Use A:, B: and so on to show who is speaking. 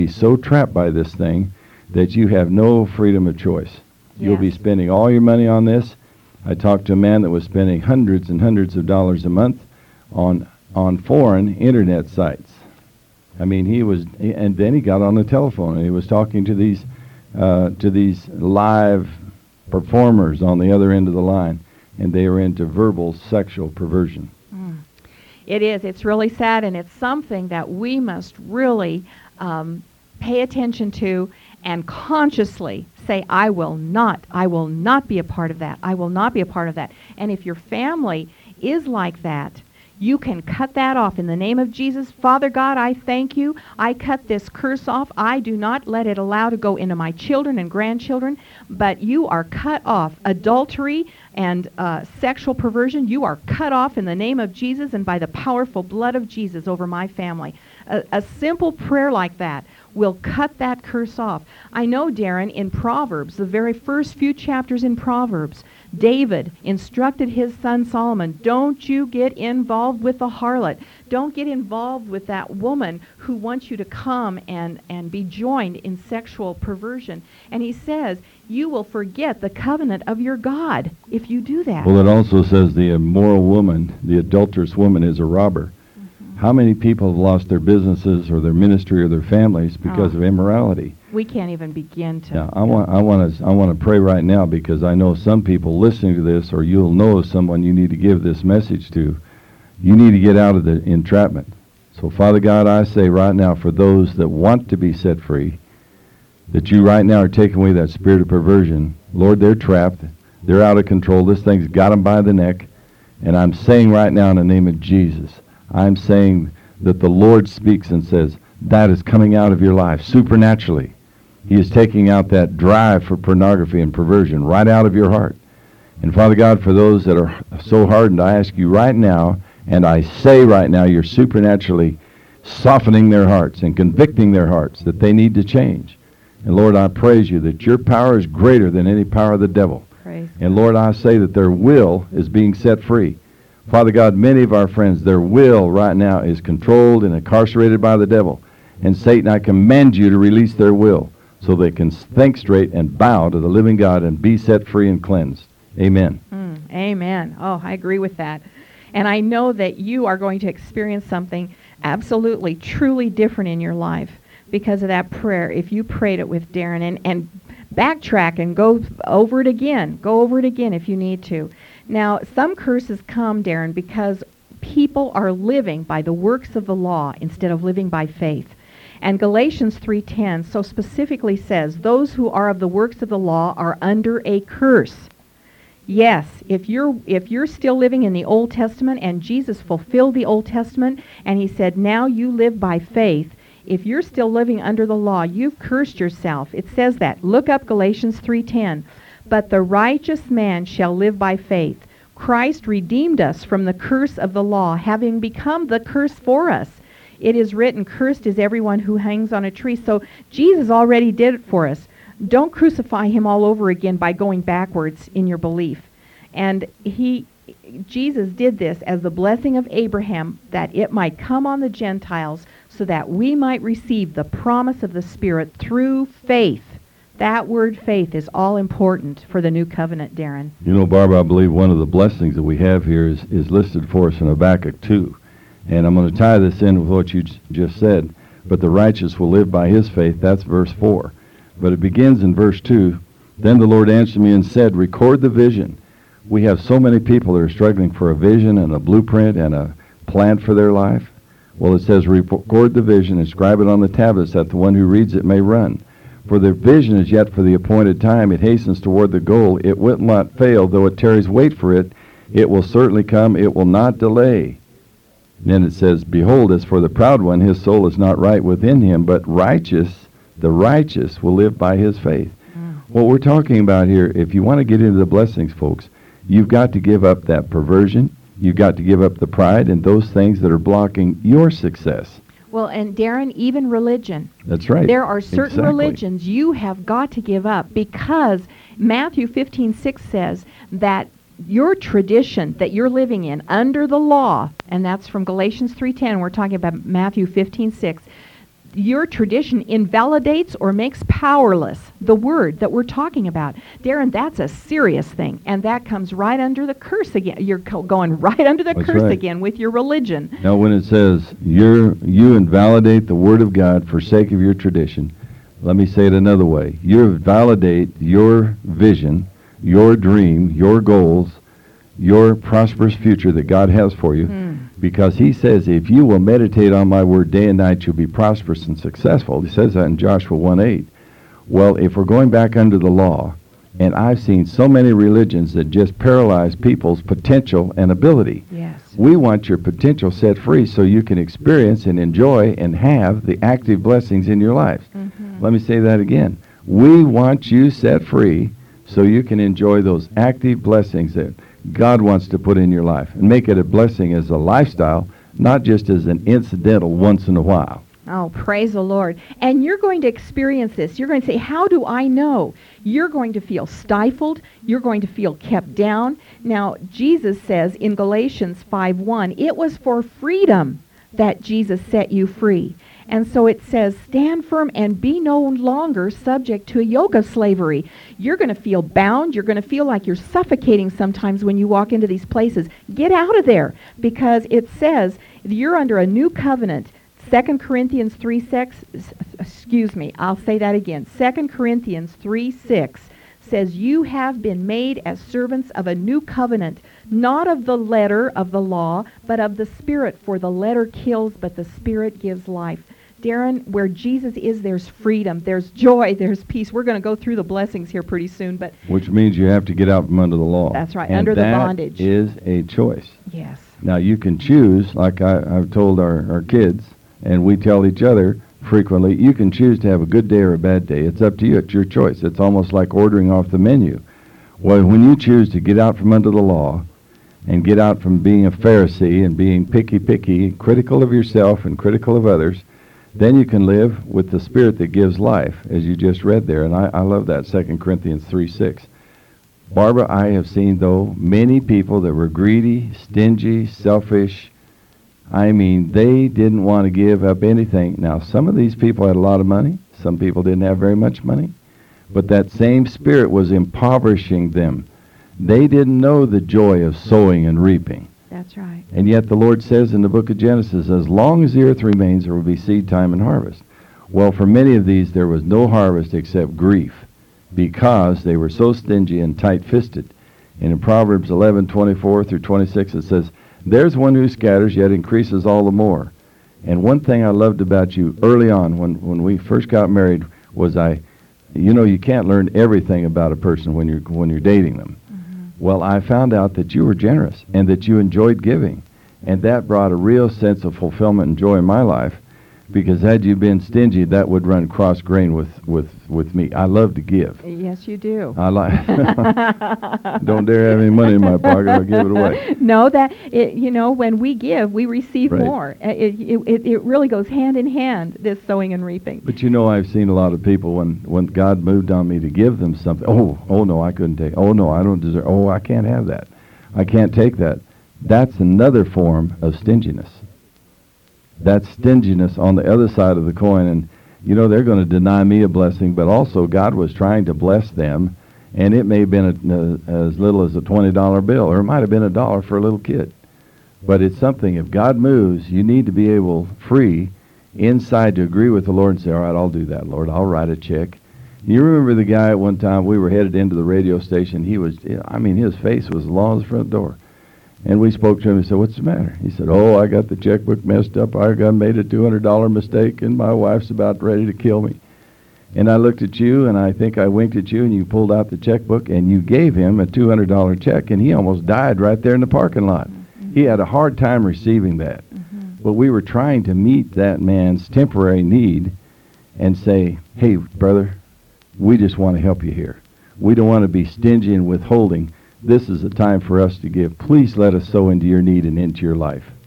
A: be so trapped by this thing that you have no freedom of choice. You'll be spending all your money on this. I talked to a man that was spending hundreds and hundreds of dollars a month on foreign internet sites. I mean, and then he got on the telephone and he was talking to these live performers on the other end of the line, and they were into verbal sexual perversion.
B: It is. It's really sad, and it's something that we must really pay attention to and consciously say, I will not be a part of that. I will not be a part of that. And if your family is like that, you can cut that off in the name of Jesus. Father God, I thank you. I cut this curse off. I do not let it allow to go into my children and grandchildren, but you are cut off. Adultery and sexual perversion, you are cut off in the name of Jesus and by the powerful blood of Jesus over my family. A simple prayer like that will cut that curse off. I know, Darren, in Proverbs, the very first few chapters in Proverbs, David instructed his son Solomon, don't you get involved with the harlot. Don't get involved with that woman who wants you to come and be joined in sexual perversion. And he says, you will forget the covenant of your God if you do that.
A: Well, it also says the immoral woman, the adulterous woman, is a robber. How many people have lost their businesses or their ministry or their families because of immorality?
B: We can't even begin to.
A: Yeah, I want to pray right now, because I know some people listening to this, or you'll know someone you need to give this message to. You need to get out of the entrapment. So, Father God, I say right now, for those that want to be set free, that you right now are taking away that spirit of perversion. Lord, they're trapped. They're out of control. This thing's got them by the neck. And I'm saying right now in the name of Jesus, I'm saying that the Lord speaks and says, that is coming out of your life supernaturally. He is taking out that drive for pornography and perversion right out of your heart. And Father God, for those that are so hardened, I ask you right now, and I say right now, you're supernaturally softening their hearts and convicting their hearts that they need to change. And Lord, I praise you that your power is greater than any power of the devil.
B: Praise
A: and Lord, I say that their will is being set free. Father God, many of our friends, their will right now is controlled and incarcerated by the devil. And Satan, I command you to release their will so they can think straight and bow to the living God and be set free and cleansed. Amen.
B: Amen. Oh, I agree with that. And I know that you are going to experience something absolutely, truly different in your life because of that prayer. If you prayed it with Darren, and backtrack and go over it again. Go over it again if you need to. Now, some curses come, Darren, because people are living by the works of the law instead of living by faith. And Galatians 3:10 so specifically says, those who are of the works of the law are under a curse. Yes, if you're still living in the Old Testament and Jesus fulfilled the Old Testament and he said, now you live by faith, if you're still living under the law, you've cursed yourself. It says that. Look up Galatians 3:10. But the righteous man shall live by faith. Christ redeemed us from the curse of the law, having become the curse for us. It is written, cursed is everyone who hangs on a tree. So Jesus already did it for us. Don't crucify him all over again by going backwards in your belief. And Jesus did this as the blessing of Abraham, that it might come on the Gentiles, so that we might receive the promise of the Spirit through faith. That word faith is all important for the new covenant, Darren.
A: You know, Barbara, I believe one of the blessings that we have here is listed for us in Habakkuk 2. And I'm going to tie this in with what you just said. But the righteous will live by his faith. That's verse 4. But it begins in verse 2. Then the Lord answered me and said, record the vision. We have so many people that are struggling for a vision and a blueprint and a plan for their life. Well, it says, record the vision, inscribe it on the tablets, that the one who reads it may run. For the vision is yet for the appointed time. It hastens toward the goal. It will not fail. Though it tarries, wait for it. It will certainly come. It will not delay. And then it says, behold, as for the proud one, his soul is not right within him, but the righteous will live by his faith. What we're talking about here, if you want to get into the blessings, folks, you've got to give up that perversion. You've got to give up the pride and those things that are blocking your success.
B: Well, and Darren, even religion.
A: That's right.
B: There are certain religions you have got to give up, because Matthew 15:6 says that your tradition that you're living in under the law, and that's from Galatians 3:10, we're talking about Matthew 15:6, your tradition invalidates or makes powerless the word that we're talking about. Darren, that's a serious thing, and that comes right under the curse again. You're going right under the
A: That's
B: curse
A: right.
B: again with your religion.
A: Now, when it says you invalidate the Word of God for sake of your tradition, let me say it another way. You invalidate your vision, your dream, your goals, your prosperous future that God has for you, because he says, if you will meditate on my word day and night, you'll be prosperous and successful. He says that in Joshua 1:8. Well, if we're going back under the law, and I've seen so many religions that just paralyze people's potential and ability.
B: Yes.
A: We want your potential set free so you can experience and enjoy and have the active blessings in your life. Let me say that again. We want you set free so you can enjoy those active blessings that God wants to put in your life, and make it a blessing as a lifestyle, not just as an incidental once in a while.
B: Oh, praise the Lord. And you're going to experience this. You're going to say, how do I know? You're going to feel stifled. You're going to feel kept down. Now, Jesus says in Galatians 5:1, it was for freedom that Jesus set you free. And so it says, stand firm and be no longer subject to a yoke of slavery. You're going to feel bound. You're going to feel like you're suffocating sometimes when you walk into these places. Get out of there, because it says you're under a new covenant. 2 Corinthians 3:6, excuse me, I'll say that again. 2 Corinthians 3:6 says, you have been made as servants of a new covenant, not of the letter of the law, but of the Spirit. For the letter kills, but the Spirit gives life. Darren, where Jesus is, there's freedom, there's joy, there's peace. We're going to go through the blessings here pretty soon, but
A: Which means you have to get out from under the law.
B: That's right,
A: and
B: under the bondage.
A: That is a choice.
B: yes.
A: Now, you can choose, like I've told our kids, and we tell each other frequently, you can choose to have a good day or a bad day. It's up to you. It's your choice. It's almost like ordering off the menu. Well, when you choose to get out from under the law and get out from being a Pharisee and being picky, critical of yourself and critical of others, then you can live with the Spirit that gives life, as you just read there. And I love that, 2 Corinthians 3:6. Barbara, I have seen, though, many people that were greedy, stingy, selfish. I mean, they didn't want to give up anything. Now, some of these people had a lot of money. Some people didn't have very much money. But that same Spirit was impoverishing them. They didn't know the joy of sowing and reaping.
B: That's right.
A: And yet the Lord says in the book of Genesis, as long as the earth remains, there will be seed time and harvest. Well, for many of these, there was no harvest except grief, because they were so stingy and tight-fisted. And in Proverbs 11:24 through 26, it says, there's one who scatters, yet increases all the more. And one thing I loved about you early on, when we first got married, was you can't learn everything about a person when you're dating them. Well, I found out that you were generous and that you enjoyed giving. And that brought a real sense of fulfillment and joy in my life, because had you been stingy, that would run cross-grain with me. I love to give.
B: Yes, you do.
A: I like. Don't dare have any money in my pocket. I'll give it away.
B: No, when we give, we receive
A: Right.
B: more. It really goes hand in hand, this sowing and reaping.
A: But I've seen a lot of people when God moved on me to give them something. Oh no, I couldn't take. Oh no, I don't deserve. Oh, I can't have that. I can't take that. That's another form of stinginess. That's stinginess on the other side of the coin. And, they're going to deny me a blessing, but also God was trying to bless them, and it may have been as little as a $20 bill, or it might have been $1 for a little kid. But it's something, if God moves, you need to be able, free, inside, to agree with the Lord and say, all right, I'll do that, Lord. I'll write a check. You remember the guy at one time, we were headed into the radio station. His face was as long as the front door. And we spoke to him and said, what's the matter? He said, I got the checkbook messed up. I made a $200 mistake, and my wife's about ready to kill me. And I looked at you, and I think I winked at you, and you pulled out the checkbook, and you gave him a $200 check, and he almost died right there in the parking lot. Mm-hmm. He had a hard time receiving that. Mm-hmm. But we were trying to meet that man's temporary need and say, hey, brother, we just want to help you here. We don't want to be stingy and withholding. This is a time for us to give. Please let us sow into your need and into your life.